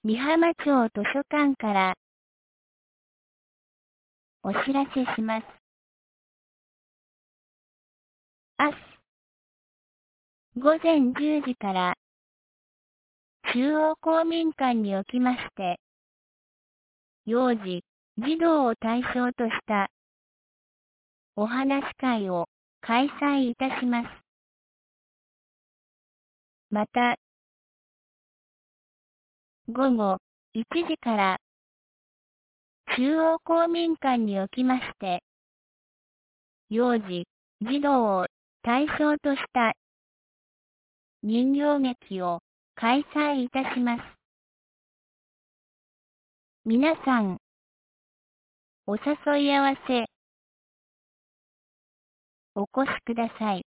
美浜町図書館からお知らせします。明日午前10時から中央公民館におきまして、幼児、児童を対象としたお話し会を開催いたします。また、午後1時から中央公民館におきまして、幼児、児童を対象とした人形劇を開催いたします。皆さん、お誘い合わせ、お越しください。